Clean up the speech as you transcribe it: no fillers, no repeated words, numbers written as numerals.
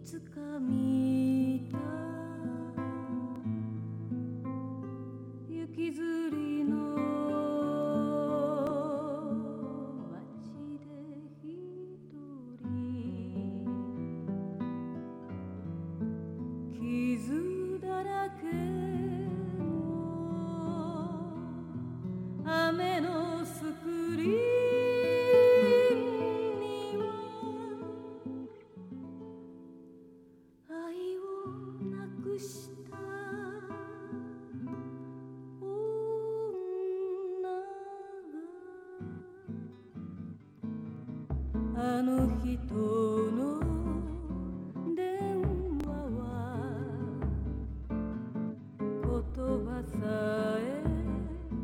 つか見た雪吊りの街で一人傷だらけの雨のスクリーンには愛をなくした女があの人の電話は言葉さえ